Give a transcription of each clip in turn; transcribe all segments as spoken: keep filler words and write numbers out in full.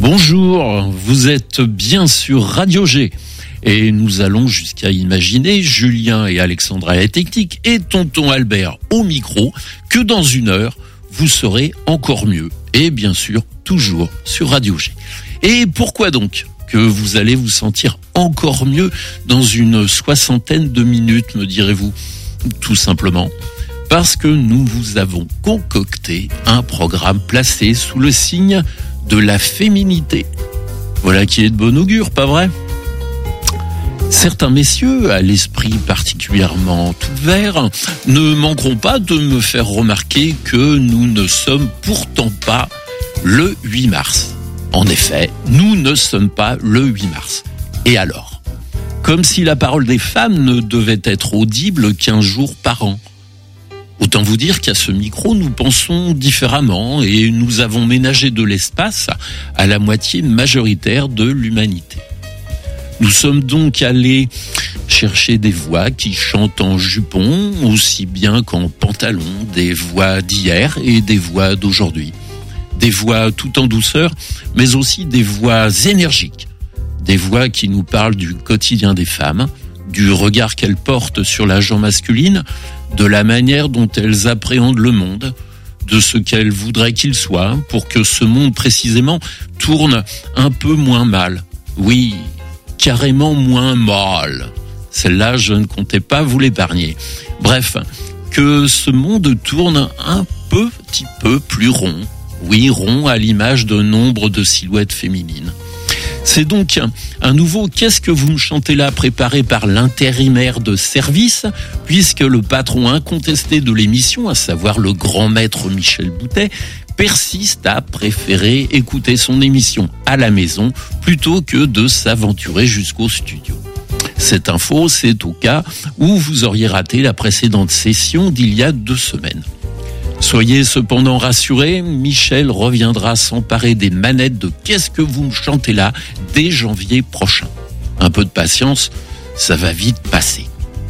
Bonjour, vous êtes bien sur Radio G et nous allons jusqu'à imaginer, Julien et Alexandra à la technique et tonton Albert au micro, que dans une heure, vous serez encore mieux et bien sûr toujours sur Radio G. Et pourquoi donc que vous allez vous sentir encore mieux dans une soixantaine de minutes, me direz-vous? Tout simplement parce que nous vous avons concocté un programme placé sous le signe de la féminité. Voilà qui est de bon augure, pas vrai? Certains messieurs, à l'esprit particulièrement ouvert, ne manqueront pas de me faire remarquer que nous ne sommes pourtant pas le huit mars. En effet, nous ne sommes pas le huit mars. Et alors? Comme si la parole des femmes ne devait être audible qu'un jour par an. Autant vous dire qu'à ce micro, nous pensons différemment et nous avons ménagé de l'espace à la moitié majoritaire de l'humanité. Nous sommes donc allés chercher des voix qui chantent en jupon, aussi bien qu'en pantalon, des voix d'hier et des voix d'aujourd'hui. Des voix tout en douceur, mais aussi des voix énergiques. Des voix qui nous parlent du quotidien des femmes, du regard qu'elles portent sur la gent masculine, de la manière dont elles appréhendent le monde, de ce qu'elles voudraient qu'il soit, pour que ce monde précisément tourne un peu moins mal. Oui, carrément moins mal. Celle-là, je ne comptais pas vous l'épargner. Bref, que ce monde tourne un petit peu plus rond. Oui, rond à l'image de nombre de silhouettes féminines. C'est donc un nouveau « Qu'est-ce que vous me chantez là ?» préparé par l'intérimaire de service, puisque le patron incontesté de l'émission, à savoir le grand maître Michel Boutet, persiste à préférer écouter son émission à la maison plutôt que de s'aventurer jusqu'au studio. Cette info, c'est au cas où vous auriez raté la précédente session d'il y a deux semaines. Soyez cependant rassurés, Michel reviendra s'emparer des manettes de « Qu'est-ce que vous me chantez là ?» dès janvier prochain. Un peu de patience, ça va vite passer.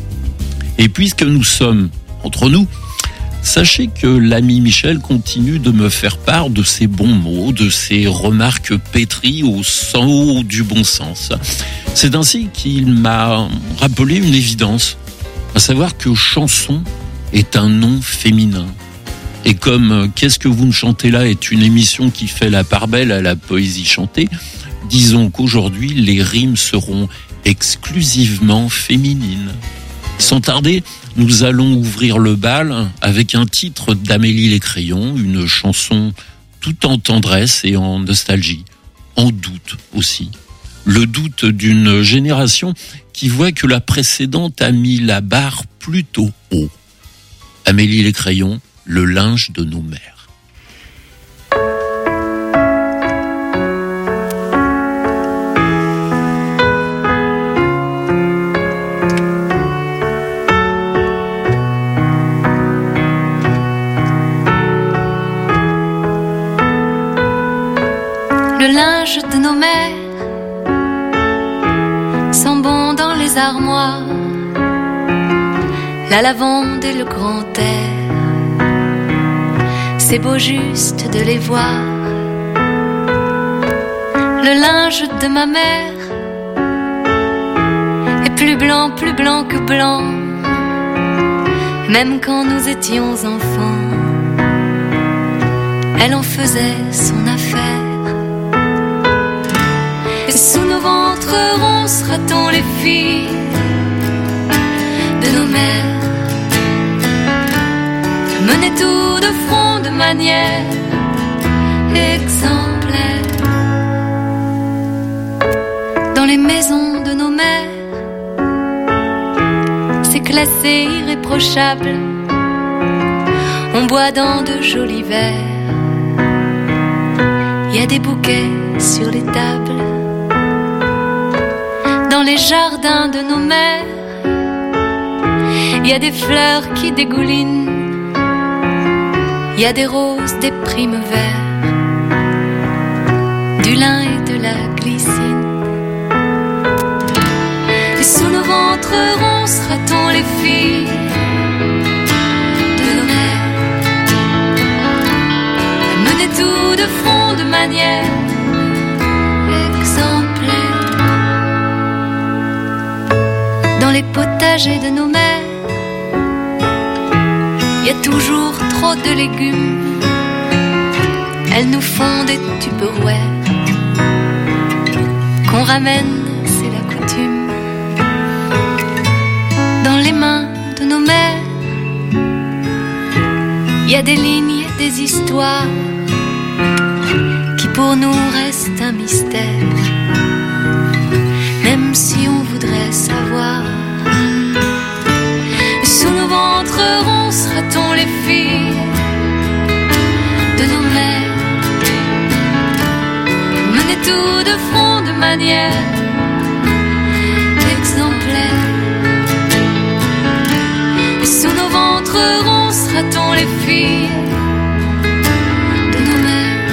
Et puisque nous sommes entre nous, sachez que l'ami Michel continue de me faire part de ses bons mots, de ses remarques pétries au sang du bon sens. C'est ainsi qu'il m'a rappelé une évidence, à savoir que chanson est un nom féminin. Et comme « Qu'est-ce que vous me chantez là ?» est une émission qui fait la part belle à la poésie chantée, disons qu'aujourd'hui, les rimes seront exclusivement féminines. Sans tarder, nous allons ouvrir le bal avec un titre d'Amélie Les Crayons, une chanson tout en tendresse et en nostalgie, en doute aussi. Le doute d'une génération qui voit que la précédente a mis la barre plutôt haut. Amélie Les Crayons, le linge de nos mères. Le linge de nos mères sent bon dans les armoires, la lavande et le grand air. C'est beau juste de les voir. Le linge de ma mère est plus blanc, plus blanc que blanc, même quand nous étions enfants. Elle en faisait son affaire. Et sous nos ventres ronds sera-t-on les filles de nos mères, mener tout de front de manière exemplaire. Dans les maisons de nos mères, c'est classé irréprochable. On boit dans de jolis verres, il y a des bouquets sur les tables. Dans les jardins de nos mères, il y a des fleurs qui dégoulinent. Il y a des roses, des primevères, du lin et de la glycine. Et sous nos ventres ronds sera-t-on les filles de nos mères, à mener tout de front de manière les potagers de nos mères, il y a toujours trop de légumes. Elles nous font des tupperwares qu'on ramène, c'est la coutume. Dans les mains de nos mères, il y a des lignes, des histoires qui pour nous restent un mystère, même si on voudrait savoir. Sous nos ventres ronds sera-t-on les filles de nos mères, mener tout de front de manière exemplaire. Sous nos ventres ronds sera-t-on les filles de nos mères,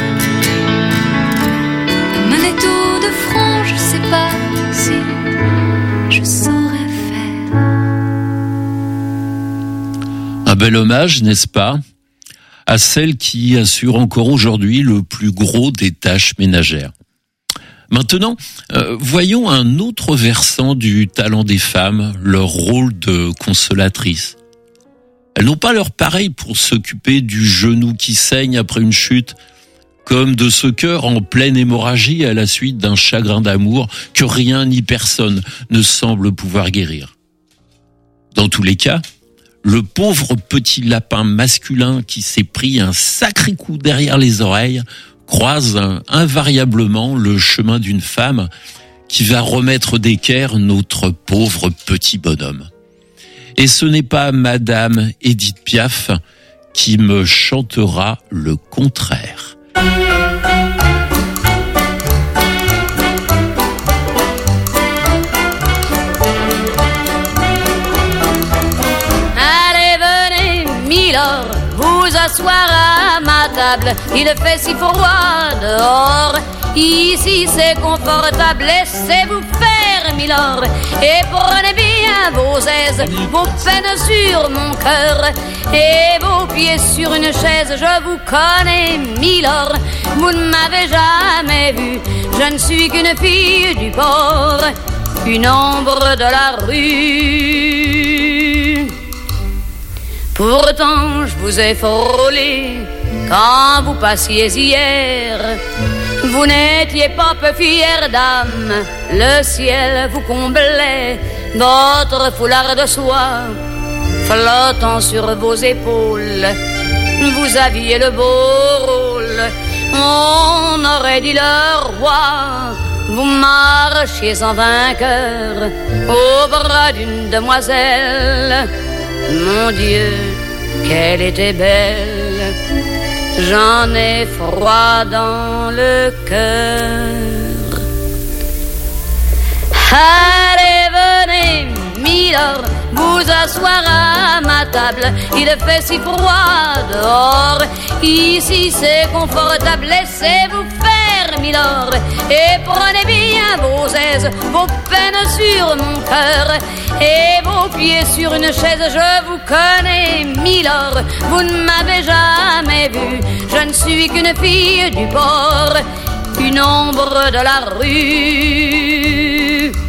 mener tout de front, je sais pas si je saurais faire. Un bel hommage, n'est-ce pas, à celle qui assure encore aujourd'hui le plus gros des tâches ménagères. Maintenant, euh, voyons un autre versant du talent des femmes, leur rôle de consolatrice. Elles n'ont pas leur pareil pour s'occuper du genou qui saigne après une chute, comme de ce cœur en pleine hémorragie à la suite d'un chagrin d'amour que rien ni personne ne semble pouvoir guérir. Dans tous les cas, le pauvre petit lapin masculin qui s'est pris un sacré coup derrière les oreilles croise invariablement le chemin d'une femme qui va remettre d'équerre notre pauvre petit bonhomme. Et ce n'est pas Madame Edith Piaf qui me chantera le contraire. Allez, venez, Milord, vous asseoir à ma table. Il fait si froid dehors, ici c'est confortable. Laissez-vous faire, Milord, et prenez bien vos aises, vos peines sur mon cœur et vos pieds sur une chaise. Je vous connais, Milord, vous ne m'avez jamais vu. Je ne suis qu'une fille du port, une ombre de la rue. Pourtant je vous ai frôlé quand vous passiez hier. Vous n'étiez pas peu fière dame, le ciel vous comblait, votre foulard de soie flottant sur vos épaules. Vous aviez le beau rôle, on aurait dit le roi. Vous marchiez en vainqueur au bras d'une demoiselle. Mon Dieu, qu'elle était belle, j'en ai froid dans le cœur. Allez, venez, Milord, vous asseoir à ma table. Il fait si froid dehors, ici c'est confortable. Laissez-vous faire, Milord, et prenez bien vos aises, vos peines sur mon cœur et vos pieds sur une chaise. Je vous connais, Milord, vous ne m'avez jamais vu. Je ne suis qu'une fille du port, une ombre de la rue.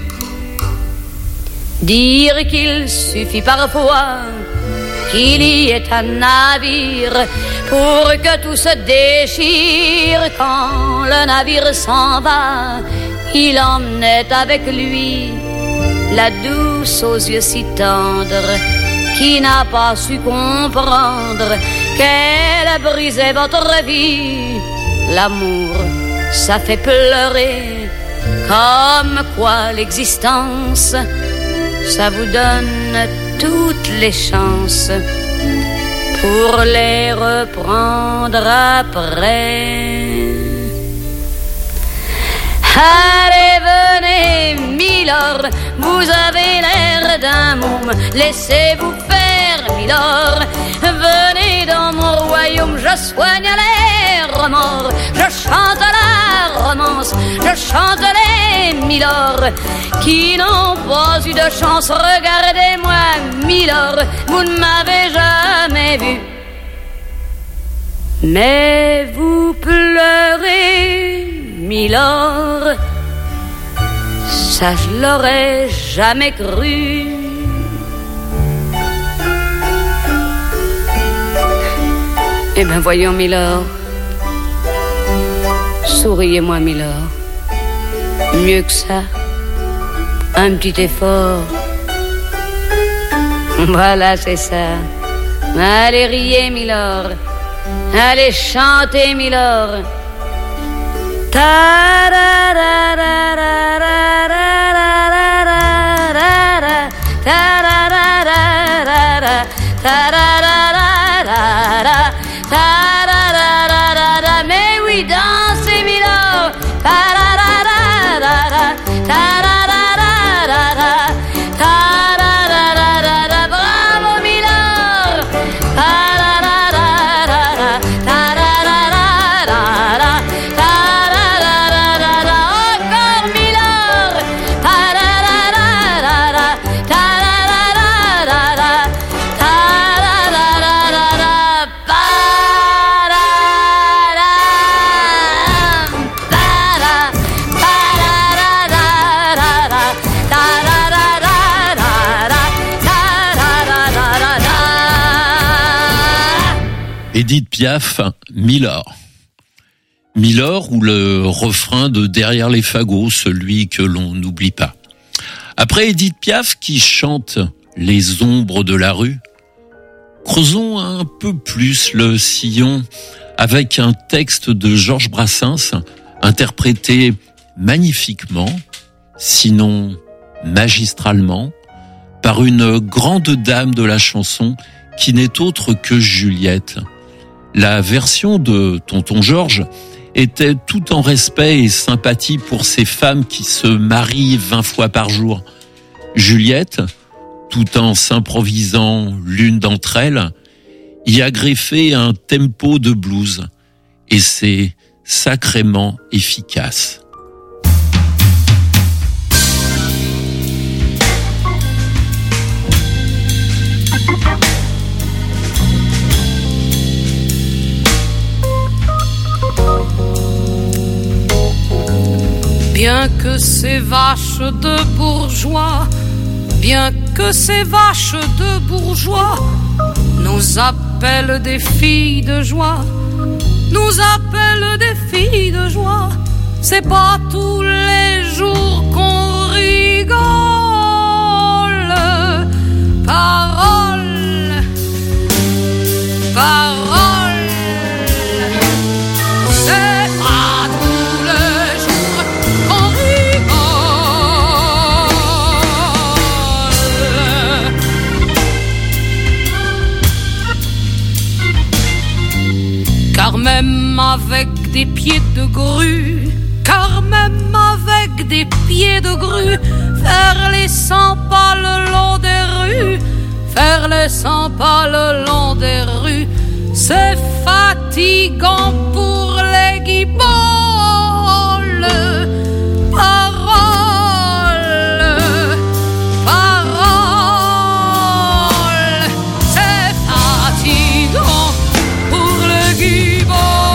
Dire qu'il suffit parfois qu'il y ait un navire pour que tout se déchire. Quand le navire s'en va, il emmenait avec lui la douce aux yeux si tendres, qui n'a pas su comprendre qu'elle brisait votre vie. L'amour, ça fait pleurer, comme quoi l'existence, ça vous donne toutes les chances pour les reprendre après. Allez, venez, Milord, vous avez l'air d'un môme. Laissez-vous faire, Milord, venez dans mon royaume. Je soigne les remords, je chante la romance, je chante les Milord qui n'ont pas eu de chance. Regardez-moi, Milord, vous ne m'avez jamais vu, mais vous pleurez, Milord, ça je l'aurais jamais cru. Eh ben voyons, Milord. Souriez-moi, Milord. Mieux que ça. Un petit effort. Voilà, c'est ça. Allez, riez, Milord. Allez, chantez, Milord. Mais oui, dansez, Milord. Bravo, Milord. Encore, Milord. Édith Piaf, Milord. Milord ou le refrain de Derrière les fagots, celui que l'on n'oublie pas. Après Édith Piaf qui chante Les ombres de la rue, creusons un peu plus le sillon avec un texte de Georges Brassens interprété magnifiquement, sinon magistralement, par une grande dame de la chanson qui n'est autre que Juliette. La version de Tonton Georges était tout en respect et sympathie pour ces femmes qui se marient vingt fois par jour. Juliette, tout en s'improvisant l'une d'entre elles, y a greffé un tempo de blues, et c'est sacrément efficace. Bien que ces vaches de bourgeois, bien que ces vaches de bourgeois nous appellent des filles de joie, nous appellent des filles de joie, c'est pas tous les jours qu'on rigole. Parole, parole, c'est pas tous les jours qu'on rigole. Car même avec des pieds de grue, car même avec des pieds de grue, faire les cent pas le long des rues, faire les cent pas le long des rues, c'est fatigant pour les guiboles. Parole, parole, c'est fatigant pour les guiboles.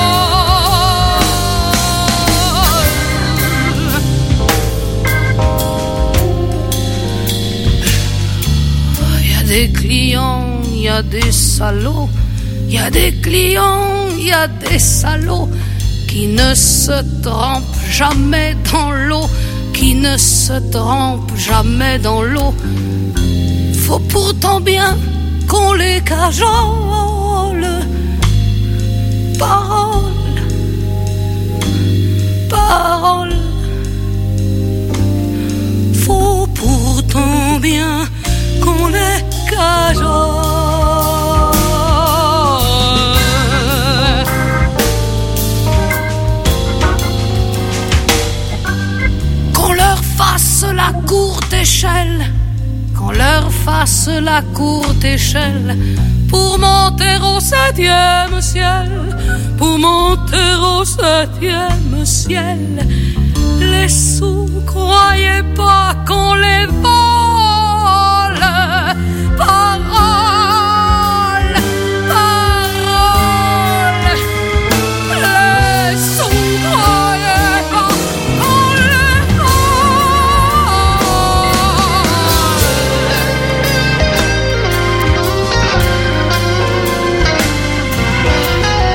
Des clients, il y a des salauds, il y a des clients, il y a des salauds qui ne se trempent jamais dans l'eau, qui ne se trempent jamais dans l'eau. Faut pourtant bien qu'on les cajole. Parole, parole, faut pourtant bien qu'on les cajole. Qu'on leur fasse la courte échelle, qu'on leur fasse la courte échelle pour monter au septième ciel, pour monter au septième ciel. Les sous, croyez pas qu'on les vole. Parole, parole, les sous, croyez pas qu'on les vole.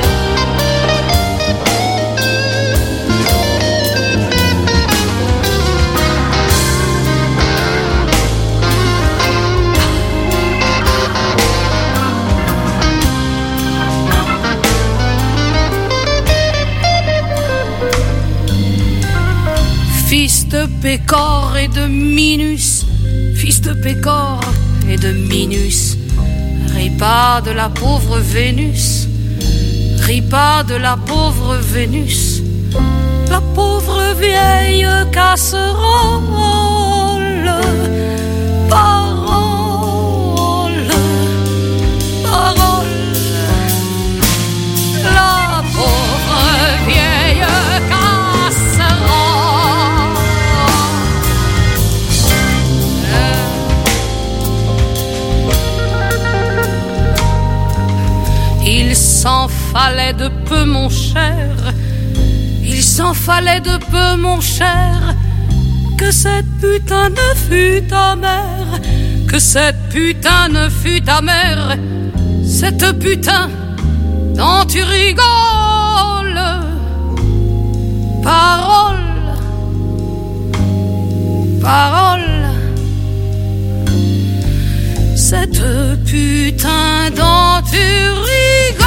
de Pécor et de Minus, fils de Pécor et de Minus. Ris pas de la pauvre Vénus, ris pas de la pauvre Vénus, la pauvre vieille casserole. Parole, parole, la pauvre vieille casserole. Il s'en fallait de peu, mon cher, il s'en fallait de peu, mon cher, que cette putain ne fût amère, que cette putain ne fût amère, cette putain dont tu rigoles. Parole, parole, cette putain dont tu rigoles.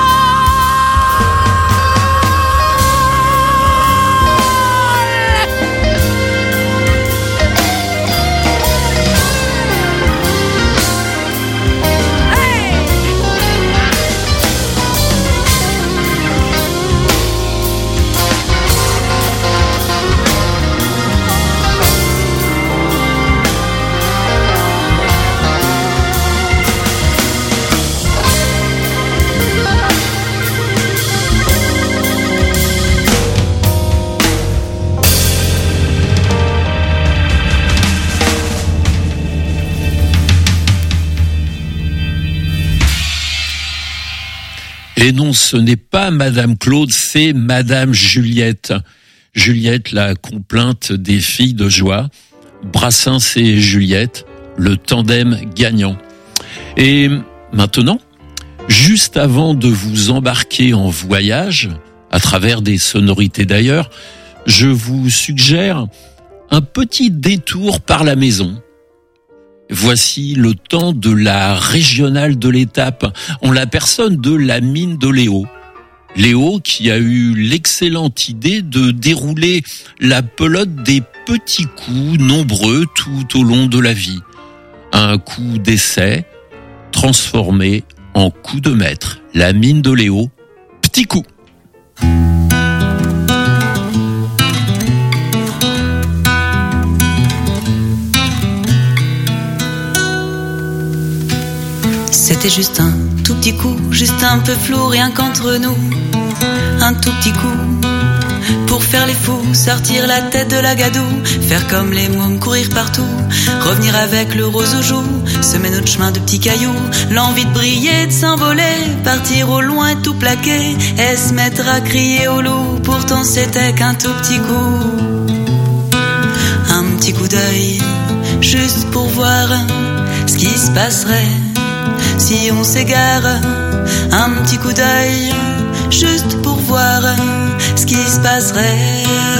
Et non, ce n'est pas Madame Claude, c'est Madame Juliette. Juliette, la complainte des filles de joie. Brassens et Juliette, le tandem gagnant. Et maintenant, juste avant de vous embarquer en voyage, à travers des sonorités d'ailleurs, je vous suggère un petit détour par la maison. Voici le temps de la régionale de l'étape, en la personne de la mine de Léo. Léo qui a eu l'excellente idée de dérouler la pelote des petits coups nombreux tout au long de la vie. Un coup d'essai transformé en coup de maître. La mine de Léo, petit coup. C'était juste un tout petit coup, juste un peu flou, rien qu'entre nous. Un tout petit coup, pour faire les fous, sortir la tête de la gadoue, faire comme les mômes, courir partout, revenir avec le rose aux joues, semer notre chemin de petits cailloux, l'envie de briller, de s'envoler, partir au loin, tout plaquer, et se mettre à crier au loup, pourtant c'était qu'un tout petit coup. Un petit coup d'œil, juste pour voir ce qui se passerait si on s'égare. Un petit coup d'œil, juste pour voir ce qui se passerait.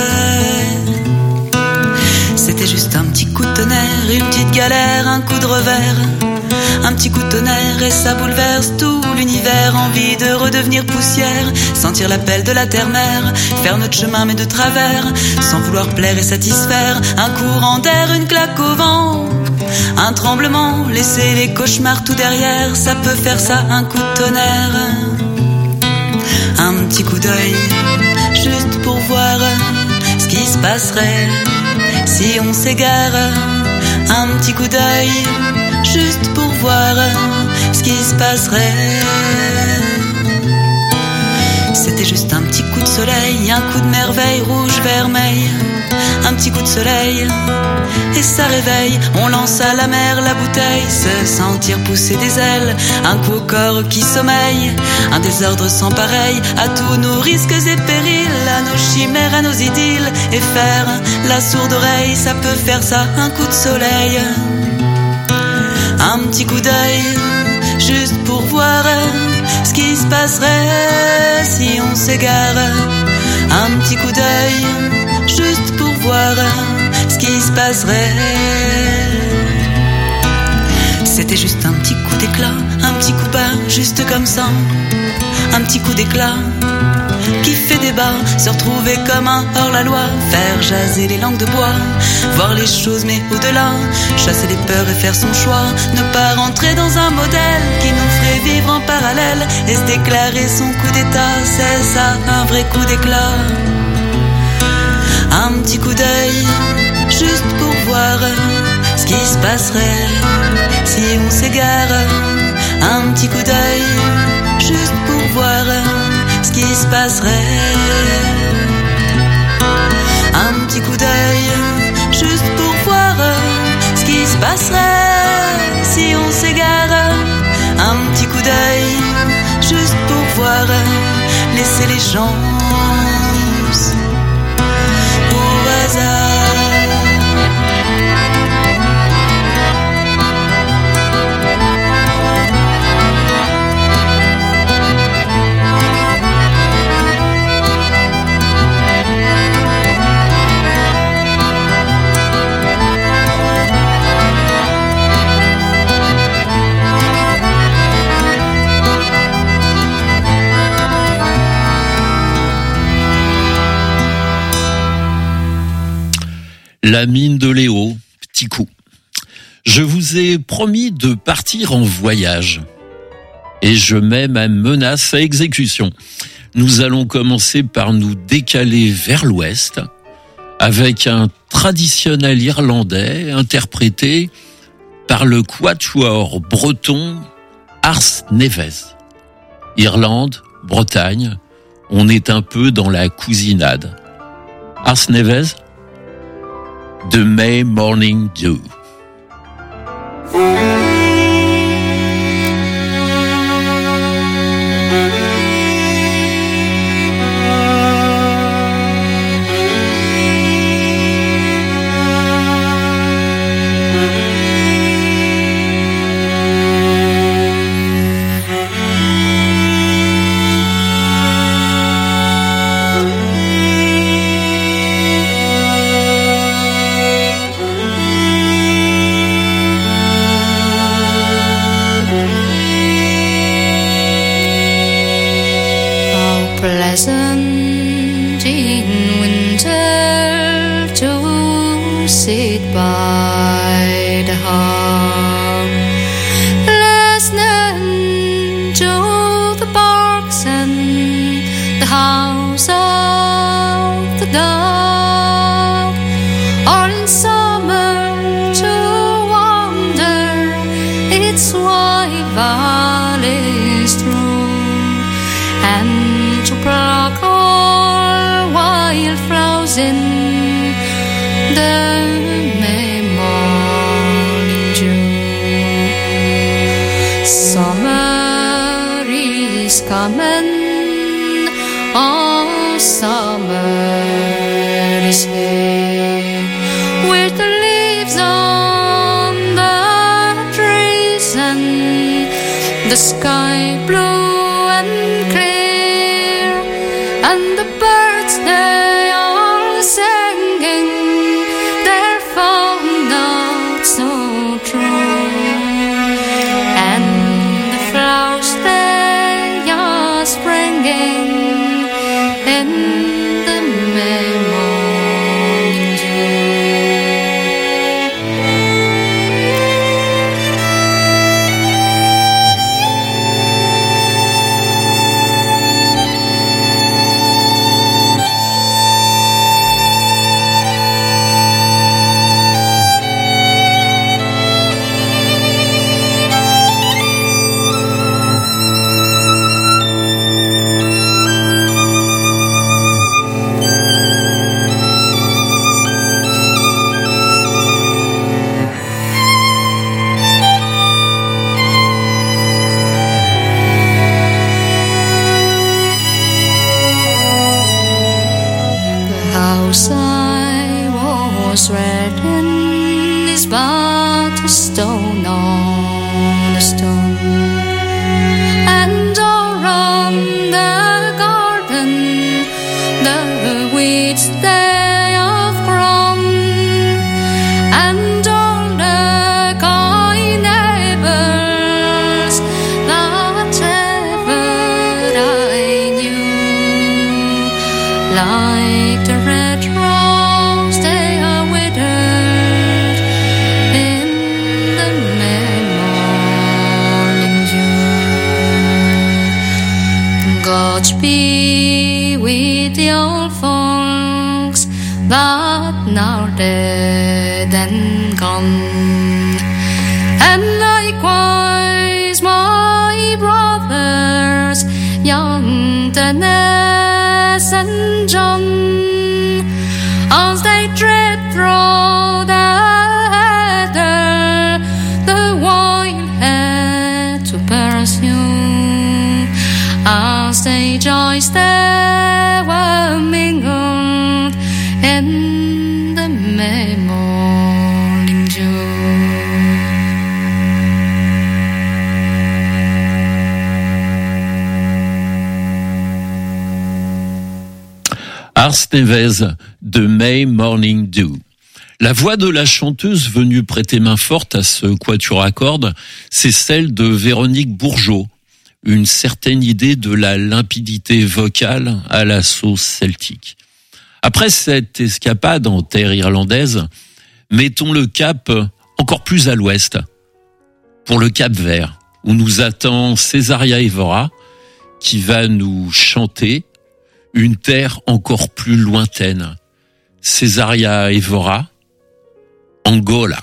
C'était juste un petit coup de tonnerre, une petite galère, un coup de revers. Un petit coup de tonnerre et ça bouleverse tout l'univers. Envie de redevenir poussière, sentir l'appel de la terre-mère, faire notre chemin mais de travers, sans vouloir plaire et satisfaire. Un courant d'air, une claque au vent, un tremblement, laisser les cauchemars tout derrière. Ça peut faire ça, un coup de tonnerre. Un petit coup d'œil, juste pour voir ce qui se passerait si on s'égare. Un petit coup d'œil, juste pour voir ce qui se passerait. C'était juste un petit coup de soleil, un coup de merveille, rouge, vermeil. Un petit coup de soleil et ça réveille. On lance à la mer la bouteille, se sentir pousser des ailes. Un coup au corps qui sommeille, un désordre sans pareil. À tous nos risques et périls, à nos chimères, à nos idylles. Et faire la sourde oreille, ça peut faire ça, un coup de soleil. Un petit coup d'œil, juste pour voir ce qui se passerait si on s'égare. Un petit coup d'œil, juste pour voir ce qui se passerait. C'était juste un petit coup d'éclat, un petit coup bas, juste comme ça. un petit coup d'éclat qui fait débat, se retrouver comme un hors-la-loi, faire jaser les langues de bois, voir les choses mais au-delà, chasser les peurs et faire son choix, ne pas rentrer dans un modèle qui nous ferait vivre en parallèle et se déclarer son coup d'état, c'est ça, un vrai coup d'éclat. Un petit coup d'œil, juste pour voir ce qui se passerait si on s'égare. Un petit coup d'œil, juste pour voir ce qui se passerait. Un petit coup d'œil, juste pour voir ce qui se passerait si on s'égare. Un petit coup d'œil, juste pour voir, laisser les chances au hasard. La mine de Léo, petit coup. Je vous ai promis de partir en voyage. Et je mets ma menace à exécution. Nous allons commencer par nous décaler vers l'ouest, avec un traditionnel irlandais interprété par le quatuor breton Ars Neves. Irlande, Bretagne, on est un peu dans la cousinade. Ars Neves, The May Morning Dew. Pleasant in winter to sit by the hearth, listening to the barks and the house of the dog, or in summer to wander its wide valleys through, and to pluck all wild flowers in the May morning dew. Summer is coming, oh summer is here, with the leaves on the trees and the sky blue and clear, and the birds they are singing their fond notes so true, and the flowers they are springing in the May morning dew. House I was reared in is but a stone on a stone, and around the garden the weeds they have grown, and all the kind neighbors that ever I like the red rose, they are withered in the May morning dew. God be with the old folks that now dead and gone, and likewise my brothers, young Dennis and John, as they tread through the heather, the wild head to pursue, as they joys there were mingled in the May morning dew. Ars Nevez de May Morning Dew. La voix de la chanteuse venue prêter main forte à ce quatuor à cordes, c'est celle de Véronique Bourgeault. Une certaine idée de la limpidité vocale à la sauce celtique. Après cette escapade en terre irlandaise, mettons le cap encore plus à l'ouest, pour le Cap-Vert, où nous attend Cesaria Évora, qui va nous chanter une terre encore plus lointaine. Cesaria Évora, Angola.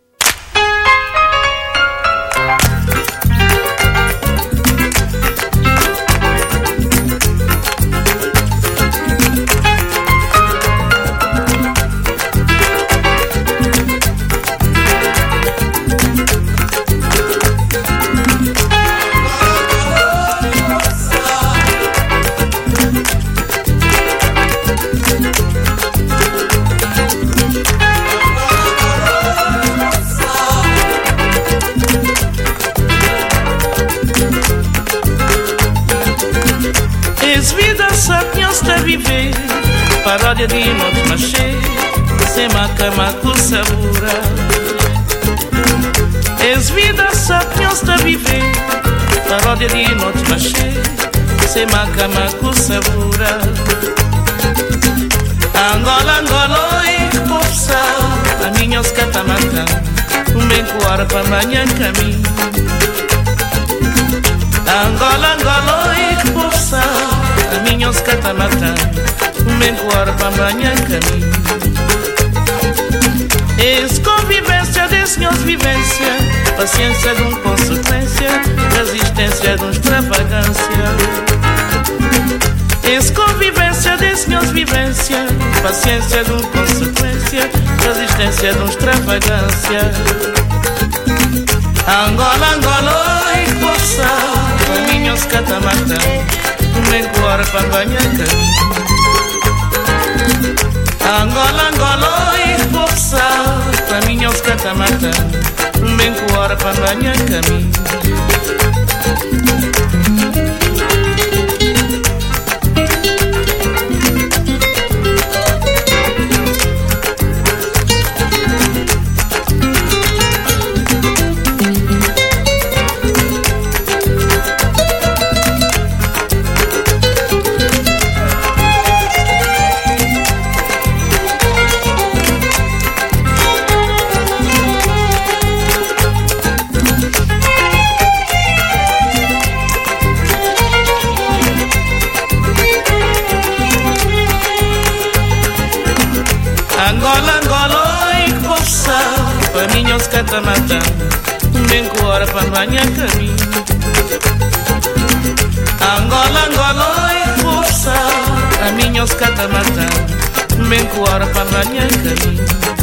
Viver, paródia de noite machê, sem macamaco sabura. És vida só que nós está viver, paródia de noite machê, sem macamaco sabura. Angola, Angola, oi, que povo sal, a minha os catamata, um bem coar para amanhã caminho. Angola, Angola, oi, que povo sal, a minha os catamata, um bem coar para amanhã caminho. Esse convivência desse senhores vivência, paciência de um consequência, resistência de um extravagância. Esse convivência desse senhores vivência, paciência de um consequência, resistência de um extravagância. Angola, Angola, oi, que povo sal, a minha os catamata, um bem coar para amanhã caminho. Angola, Angola, oi, que povo sal, para mim é os catamata, um bem coar para amanhã caminho. Catamata, bem coar para amanhã caminho. Angola, Angola, oi, força, a minha os catamata, bem coar para amanhã caminho.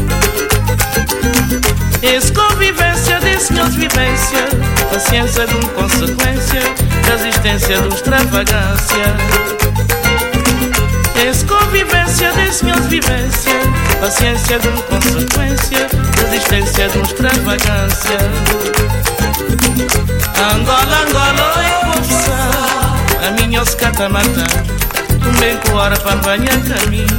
Esse convivência desse senhores vivência, paciência de um consequência, resistência de um extravagância. Esse convivência desse senhores vivência, paciência de um consequência, resistência de um extravagância. Angola, Angola, oi, força, a minha os catamata, um bem coar para amanhã caminho.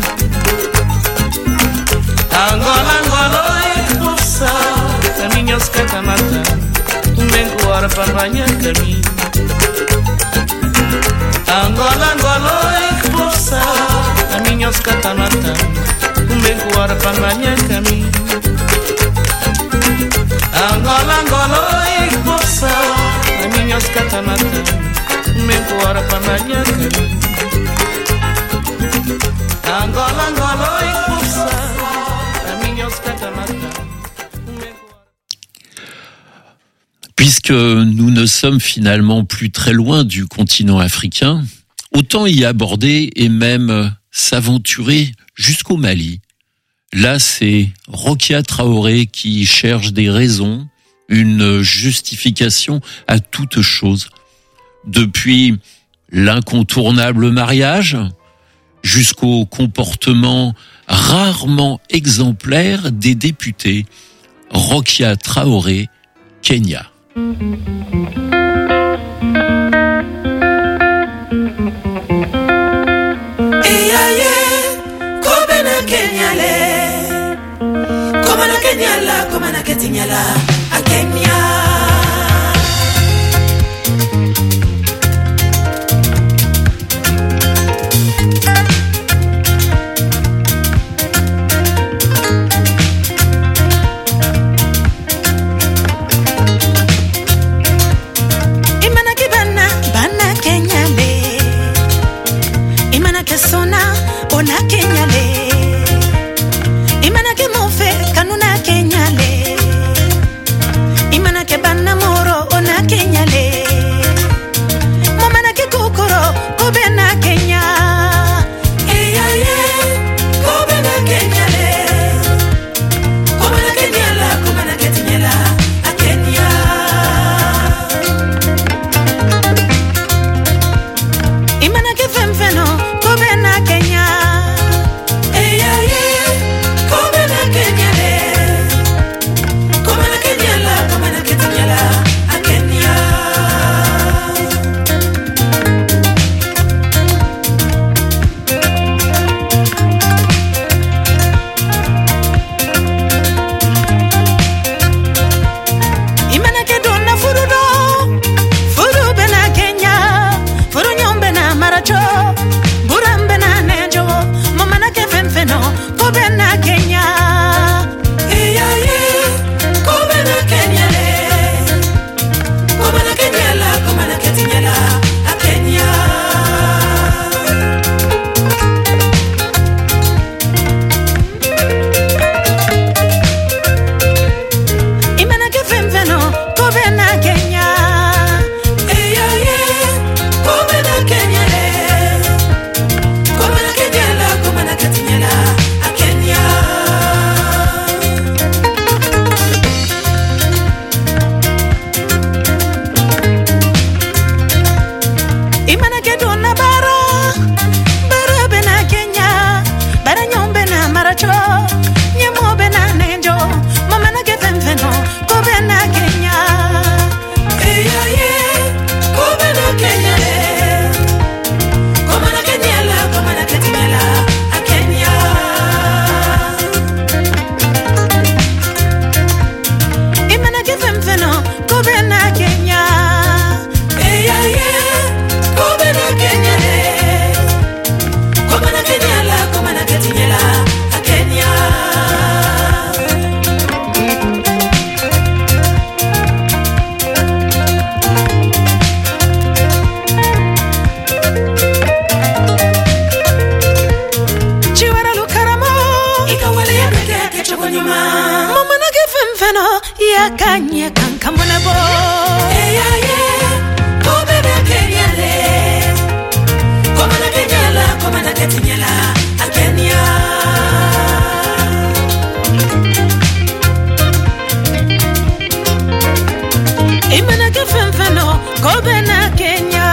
Angola, Angola, oi, força, a minha os catamata, um bem coar para amanhã caminho. Angola, Angola, oi, força, a minha escatanata, um bem coara para ganhar caminho. Angola, Angola, e poça, a minha escatanata, um bem coara para ganhar caminho. Angola, Angola, e poça, a minha escatanata. Puisque nous ne sommes finalement plus très loin du continent africain, autant y aborder et même s'aventurer jusqu'au Mali. Là, c'est Rokia Traoré qui cherche des raisons, une justification à toute chose. Depuis l'incontournable mariage jusqu'au comportement rarement exemplaire des députés. Rokia Traoré, Kenya. A Kenya. Imana ke bana bana Kenya le, imana ke sona ona Kenya le, imana ke mofe kanuna Kenya le. Imana ke bana moro ona Kenya le, momana ke kokoro kobe na Kenya. Hey yeah yeah, kobe na Kenya le, kobe na Kenya la, kobe na Kenya la, a Kenya. Imana ke femfeno kobe na Kenya. Hey yeah yeah, kobe na Kenya le. Kanye kankamona bo. Hey yeah yeah, kobe na Kenya le, koma na Kenya la, koma na Kenya la, a Kenya. Imana ke femfano, kobe na Kenya.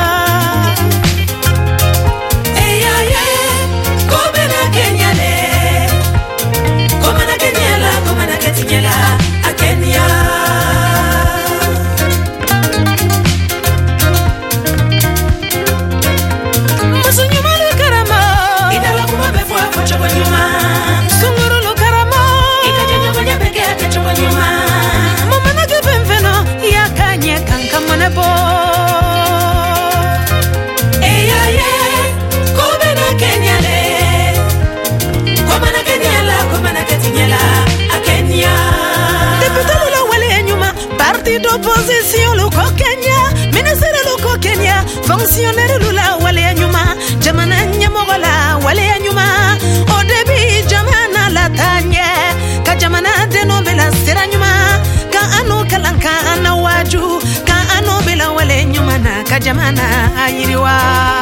Hey yeah yeah, kobe na Kenya le, koma na Kenya la, koma na Kenya la. Kenya. Musunyuma lukarama, idala kumabe fwa fwa choko nyuma. Sunguru lukarama, ikajenyo kwenye peke yake choko nyuma. Mama na kifemfeno, ya kanye kankamone bo. Eya ye, kobe na Kenya le. fonctionnaire lula wale nyuma jamana nyamogola wale nyuma o debi jamana la tanye ka jamana deno bela sira nyuma ka anu kalanka ana waju ka anu bela wale nyuma na ka jamana ayiriwa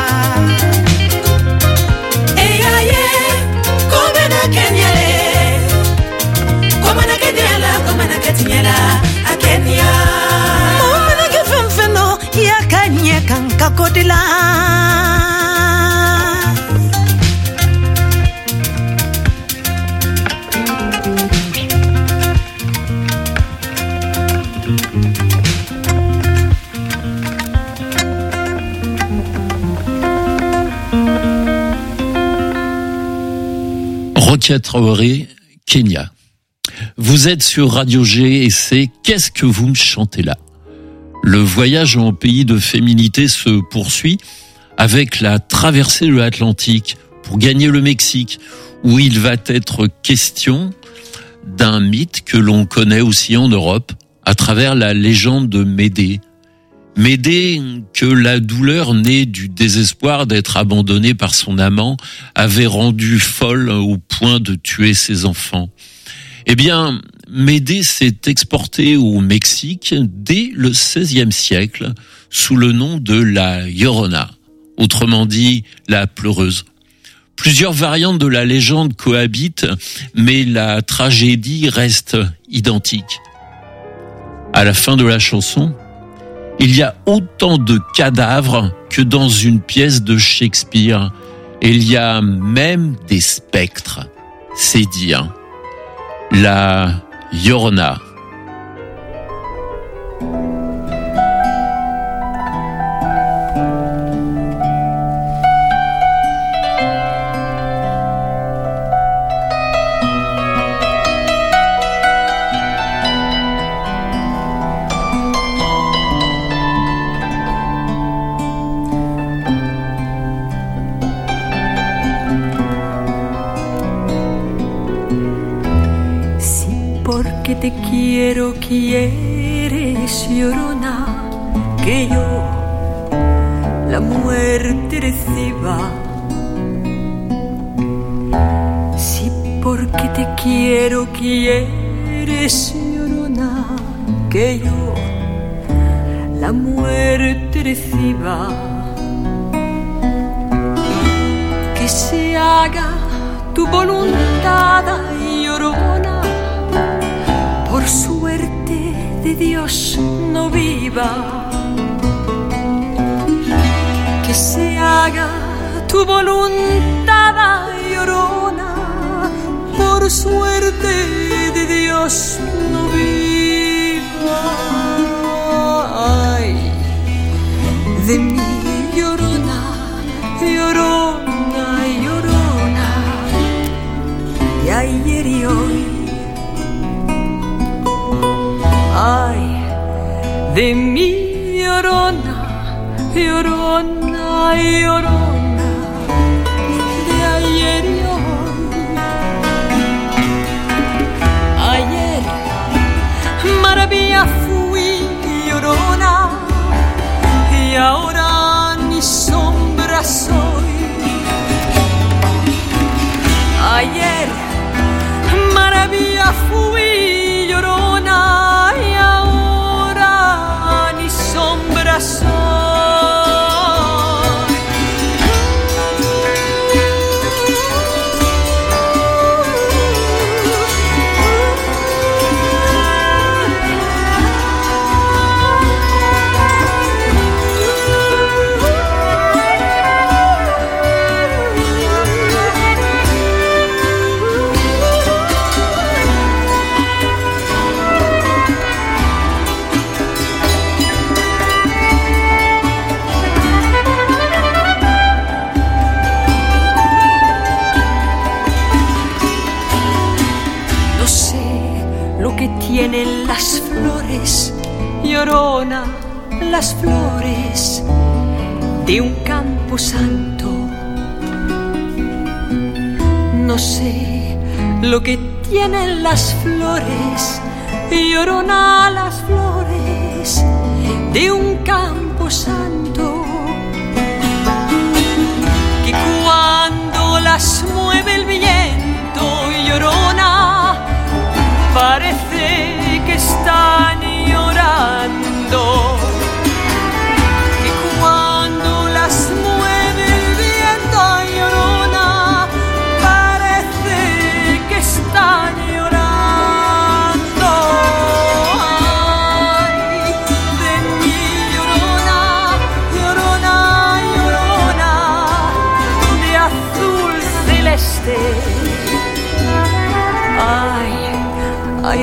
eyaye komena kenyele komena kenyela komena kenyela akenya komena kefenfeno ya kanye kanka kodila Rokia Traoré, Kenya. Vous êtes sur Radio G et c'est Qu'est-ce que vous me chantez là? Le voyage en pays de féminité se poursuit avec la traversée de l'Atlantique pour gagner le Mexique, où il va être question d'un mythe que l'on connaît aussi en Europe à travers la légende de Médée. Médée, que la douleur née du désespoir d'être abandonnée par son amant avait rendue folle au point de tuer ses enfants. Eh bien, Médée s'est exportée au Mexique dès le seizième siècle sous le nom de la Llorona, autrement dit la pleureuse. Plusieurs variantes de la légende cohabitent, mais la tragédie reste identique. À la fin de la chanson, il y a autant de cadavres que dans une pièce de Shakespeare. Et il y a même des spectres. C'est dire. La Llorona. Que te quiero, quieres, Llorona, que yo la muerte reciba. Si porque te quiero, quieres, Llorona, que yo la muerte reciba. Que se haga tu voluntad, Llorona, por suerte de Dios no viva. Que se haga tu voluntad, Llorona, por suerte de Dios no viva. Ay, de mí, Llorona, Llorona, Llorona, y ayer y hoy. Ay, de mi Llorona, Llorona, Llorona, de ayer y hoy. Ayer maravilla fui, Llorona, y ahora ni sombra soy. Ayer maravilla fui, Llorona, y ahora ni sombra soy. Tienen las flores, Llorona, las flores de un campo santo. No sé lo que tienen las flores, Llorona, las flores de un campo santo.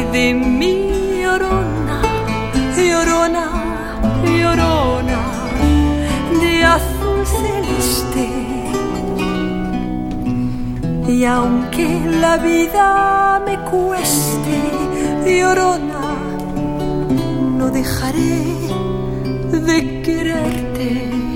dimmi Llorona, Llorona, Llorona de azul celeste. Y aunque la vida me cueste, Llorona, no dejaré de quererte.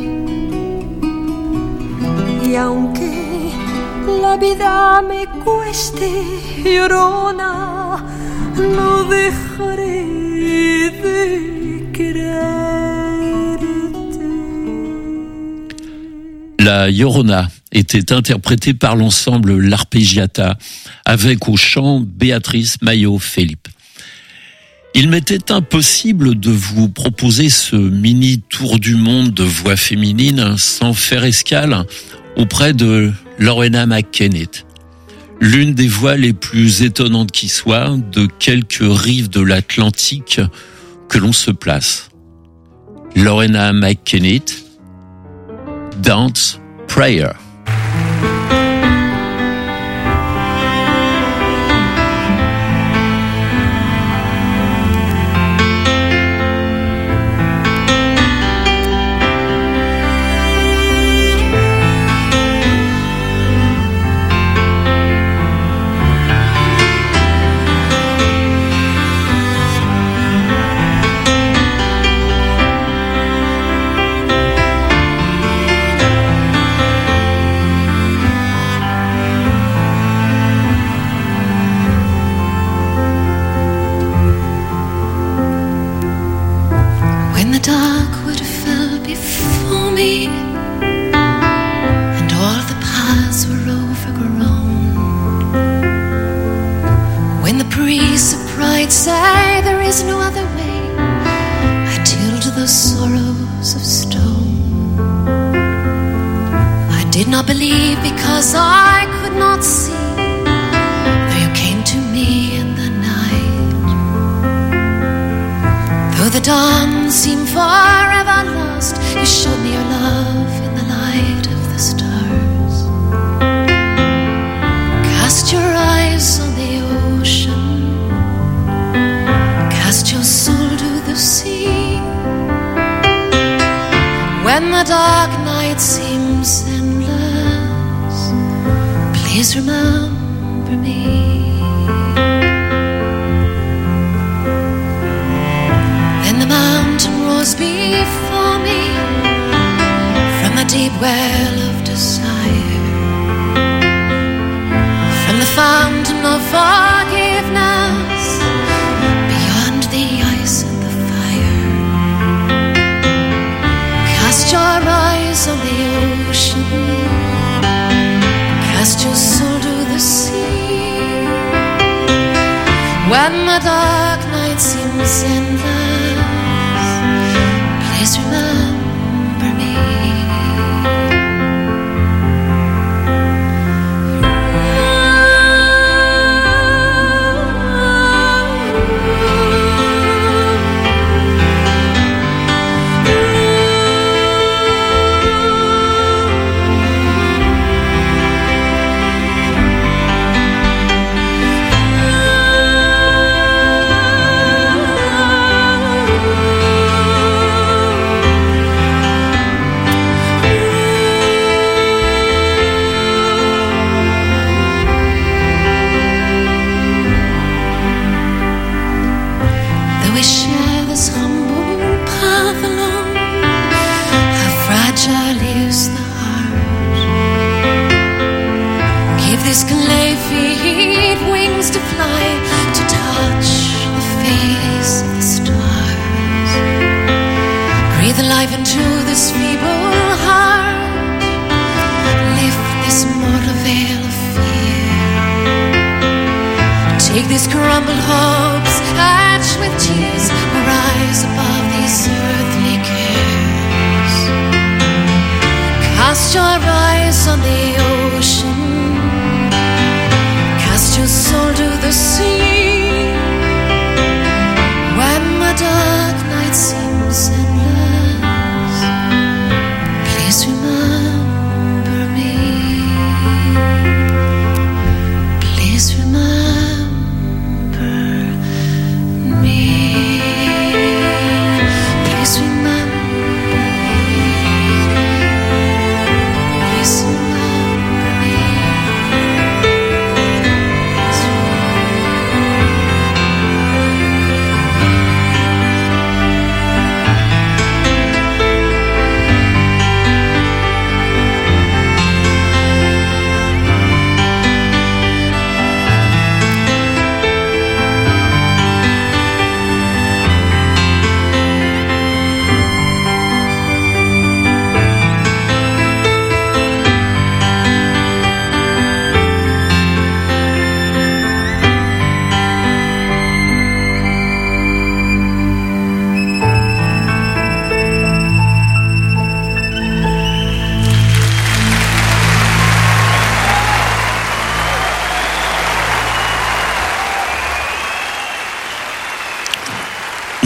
Y aunque la vida me cueste, Llorona, no dejaré de quererte. La Llorona était interprétée par l'ensemble L'Arpeggiata avec au chant Béatrice Maillot-Felipe. Il m'était impossible de vous proposer ce mini tour du monde de voix féminine sans faire escale auprès de Loreena McKennitt, l'une des voix les plus étonnantes qui soient de quelques rives de l'Atlantique que l'on se place. Loreena McKennitt, Dance Prayer.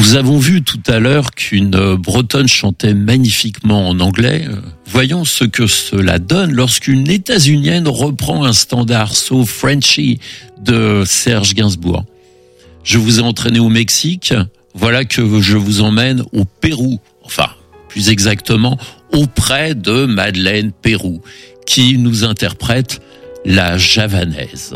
Nous avons vu tout à l'heure qu'une Bretonne chantait magnifiquement en anglais. Voyons ce que cela donne lorsqu'une États-Unienne reprend un standard So Frenchy de Serge Gainsbourg. Je vous ai entraîné au Mexique, voilà que je vous emmène au Pérou, enfin plus exactement auprès de Madeleine Peyroux, qui nous interprète la javanaise.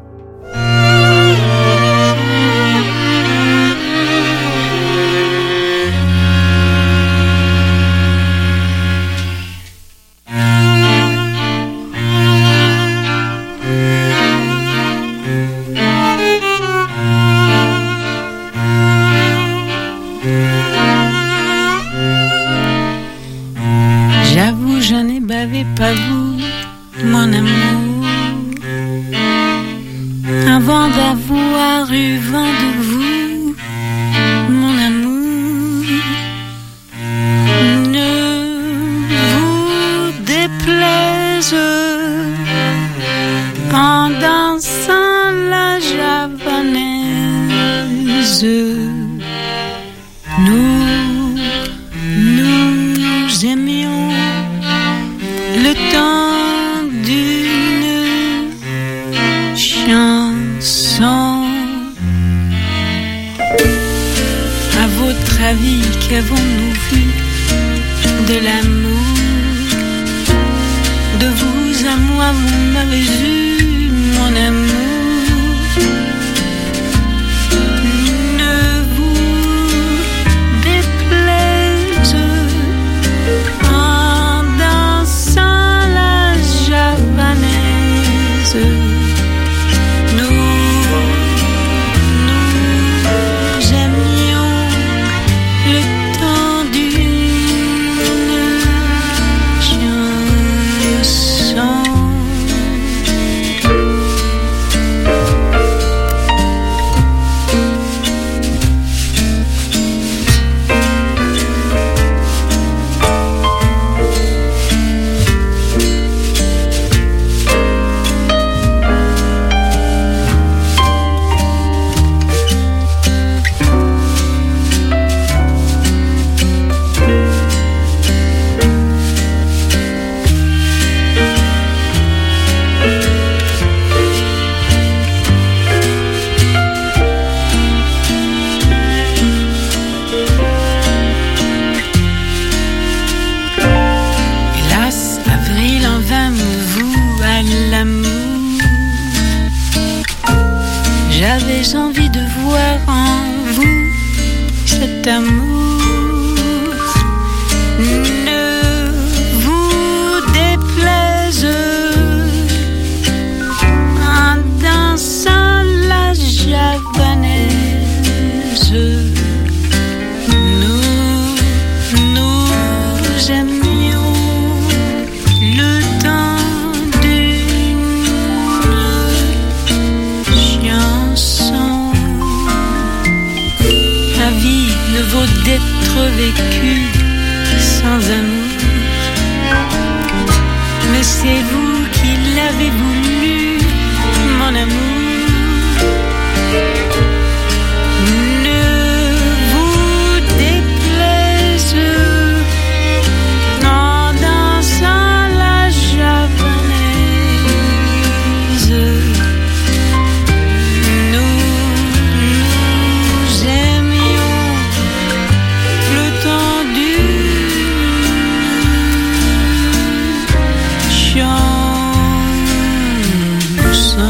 J'avoue, je n'ai bavé pas vous, mon amour, avant d'avoir eu vent de vous, mon amour. Ne vous déplaise en dansant la javanaise. Nous, nous aimions le temps d'une chanson. À votre avis, qu'avons-nous vu de l'amour? De vous à moi, vous m'avez eu, mon amour. J'avais envie de voir en vous cet amour. Ne vous déplaise en dansant la javanaise. Nous, nous aimions le temps d'une chanson. La vie ne vaut d'être vécue sans amour, mais c'est vous qui l'avez voulu, mon amour. Ne vous déplaise en dansant la javanaise. Nous, nous aimions le temps d'une chanson.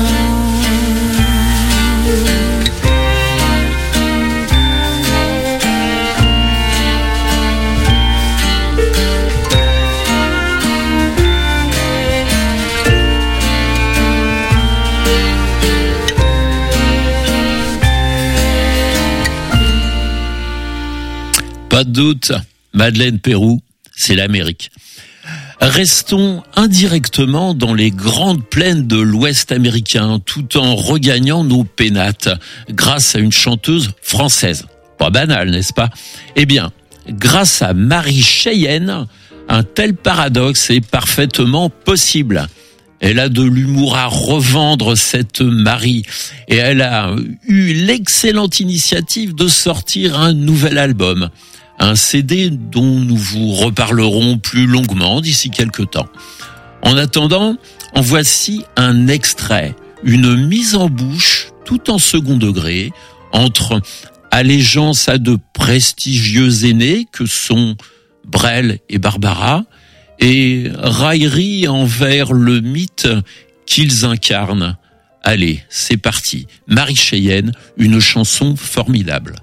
Pas de doute, Madeleine Peyroux, c'est l'Amérique. Restons indirectement dans les grandes plaines de l'Ouest américain, tout en regagnant nos pénates, grâce à une chanteuse française. Pas banal, n'est-ce pas? Eh bien, grâce à Marie Cheyenne, un tel paradoxe est parfaitement possible. Elle a de l'humour à revendre, cette Marie. Et elle a eu l'excellente initiative de sortir un nouvel album. Un C D dont nous vous reparlerons plus longuement d'ici quelques temps. En attendant, en voici un extrait. Une mise en bouche, tout en second degré, entre allégeance à de prestigieux aînés que sont Brel et Barbara, et raillerie envers le mythe qu'ils incarnent. Allez, c'est parti. Marie Cheyenne, une chanson formidable.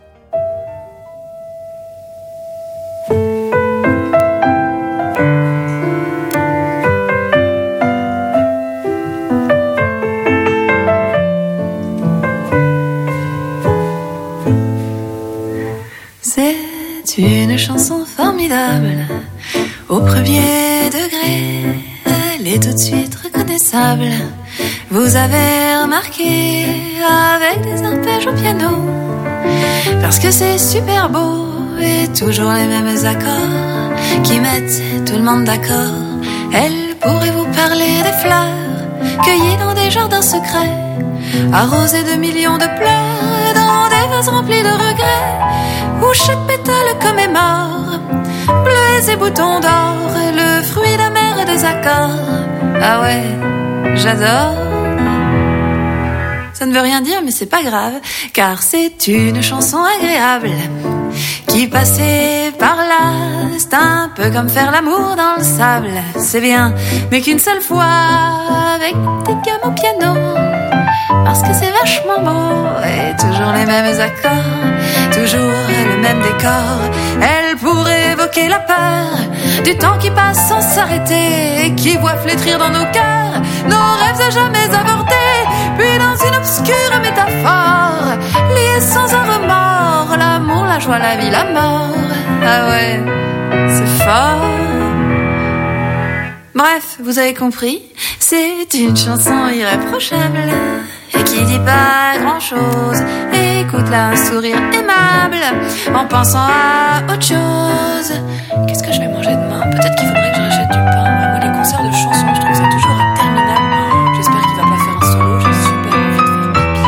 C'est une chanson formidable. Au premier degré, elle est tout de suite reconnaissable. Vous avez remarqué, avec des arpèges au piano, parce que c'est super beau et toujours les mêmes accords qui mettent tout le monde d'accord. Elle pourrait vous parler des fleurs cueillies dans des jardins secrets, arrosées de millions de pleurs dans des vases remplis de regrets, où chaque pétale commémore bleuets et boutons d'or, le fruit d'un mer des accords. Ah ouais, j'adore. Ça ne veut rien dire, mais c'est pas grave, car c'est une chanson agréable qui passait par là. C'est un peu comme faire l'amour dans le sable. C'est bien, mais qu'une seule fois, avec des gammes au piano, parce que c'est vachement beau. Et toujours les mêmes accords, toujours le même décor. Elle pourrait évoquer la peur du temps qui passe sans s'arrêter et qui voit flétrir dans nos cœurs nos rêves à jamais avortés. Puis dans une obscure métaphore, liée sans un remords, l'amour, la joie, la vie, la mort. Ah ouais, c'est fort. Bref, vous avez compris, c'est une chanson irréprochable et qui dit pas grand chose. Écoute-la, un sourire aimable en pensant à autre chose. Qu'est-ce que je vais manger demain? Peut-être qu'il faudrait que je rachète du pain. Moi, les concerts de chansons, je trouve ça toujours interminable. J'espère qu'il va pas faire un solo, j'ai super envie de faire un pipi.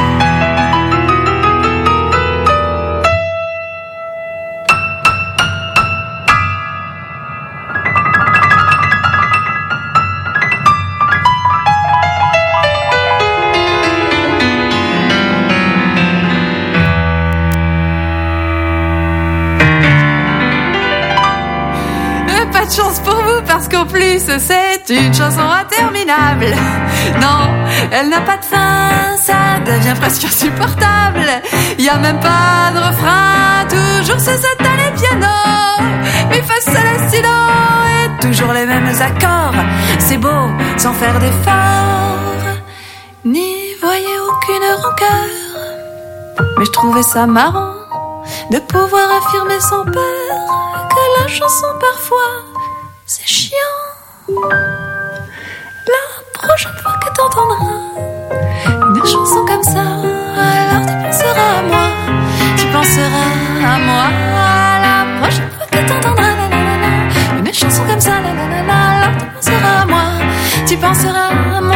Pas de chance pour vous parce qu'en plus c'est une chanson interminable. Non, elle n'a pas de fin, ça devient presque insupportable. Y a même pas de refrain, toujours ce satané piano. Mi fa sol la si do et toujours les mêmes accords. C'est beau sans faire d'effort, n'y voyez aucune rancœur. Mais je trouvais ça marrant de pouvoir affirmer sans peur que la chanson parfois c'est chiant. La prochaine fois que t'entendras une chanson comme ça, alors tu penseras à moi, tu penseras à moi. La prochaine fois que t'entendras la, la, la, la, une chanson comme ça, la, la, la, la, alors tu penseras à moi, tu penseras à moi.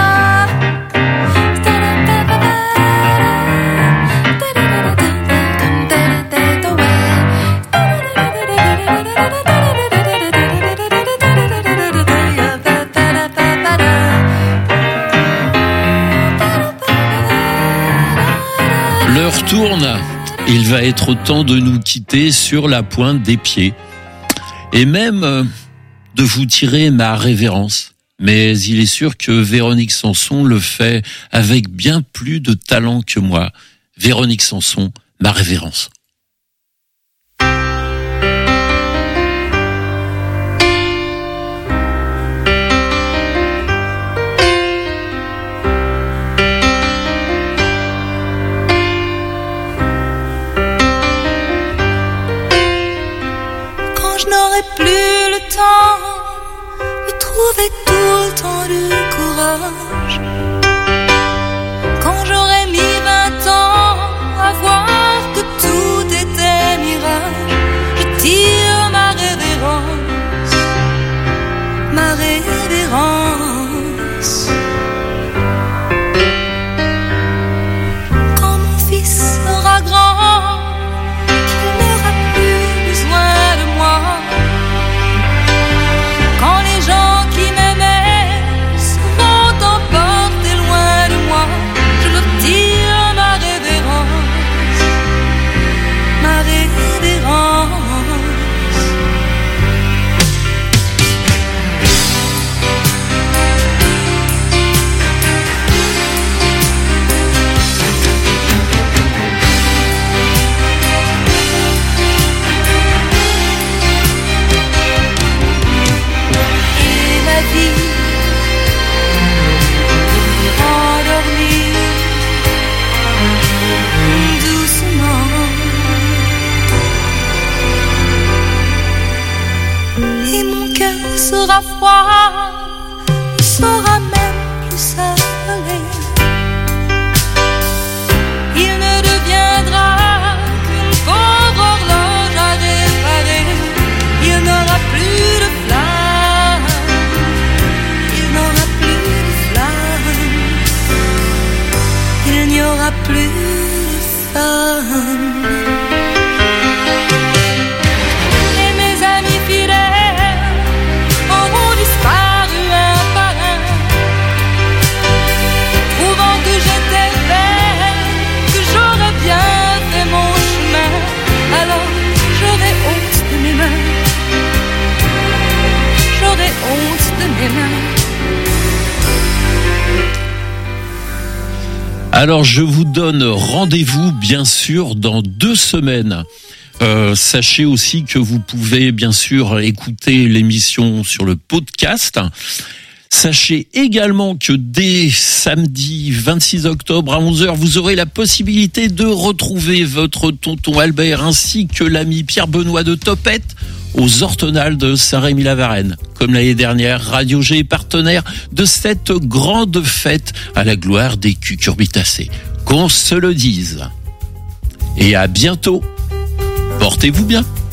L'heure tourne, il va être temps de nous quitter sur la pointe des pieds et même de vous tirer ma révérence. Mais il est sûr que Véronique Sanson le fait avec bien plus de talent que moi. Véronique Sanson, ma révérence. Plus le temps de trouver tout le temps du courage, quand j'aurais mis vingt ans à voir que tout était mirage, je tire ma révérence, ma révérence. sera froid, sera même plus salé. Il ne deviendra qu'une pauvre horloge à réparer. Il n'aura plus de flamme, il n'aura plus de flamme, il n'y aura plus de femme. Et mes amis fidèles auront disparu un par un, trouvant que j'étais belle, que j'aurais bien fait mon chemin. Alors j'aurais honte de mes mains, j'aurais honte de mes mains. Alors je vous donne rendez-vous bien sûr dans deux semaines. Euh, sachez aussi que vous pouvez bien sûr écouter l'émission sur le podcast. Sachez également que dès samedi vingt-six octobre à onze heures, vous aurez la possibilité de retrouver votre tonton Albert ainsi que l'ami Pierre-Benoît de Topette aux Ortonales de Saint-Rémy-la-Varenne. Comme l'année dernière, Radio G est partenaire de cette grande fête à la gloire des cucurbitacées. Qu'on se le dise. Et à bientôt. Portez-vous bien.